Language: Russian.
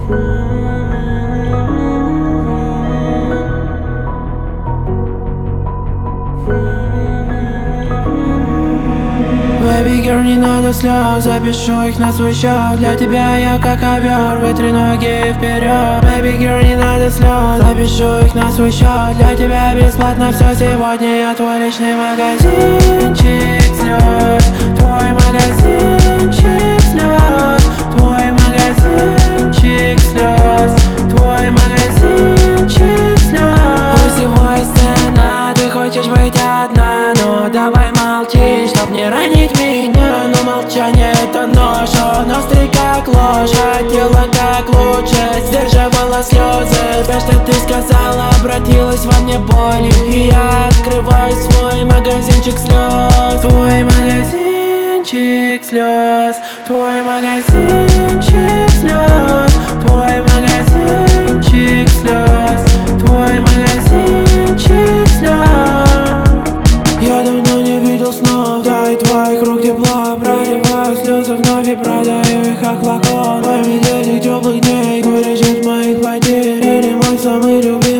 Baby girl, не надо слез, запишу их на свой счет. Для тебя я как ковер, вытри ноги вперед. Baby girl, не надо слез, запишу их на свой счет. Для тебя бесплатно все сегодня, я твой личный магазинчик слез. Твой магазинчик слез. Твой магазинчик слез. Твой магазинчик слез. У всего есть цена, ты хочешь быть одна, но давай молчи, чтоб не ранить меня. Но молчание это нож, он острый как лошадь, тело как лучше сдерживало слезы. То, что ты сказала, обратилась во мне болью, и я открываю свой магазинчик слез. Твой магазинчик слез. Твой магазинчик слез. Твой магазинчик слез. Твой магазинчик слез. Я давно не видел снов, дай твоих рук тепла. Проливаю слезы вновь и продаю их как флакон. Память этих теплых дней, горечь от моих потерь, или мой самый любимый.